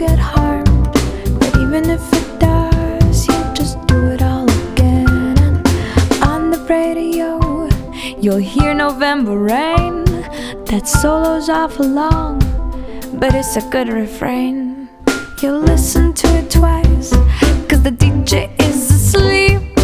get harmed, but even if it does, you just do it all again. And on the radio, you'll hear November Rain. That solo's awful long, but it's a good refrain. You'll listen to it twice, 'cause the DJ is asleep.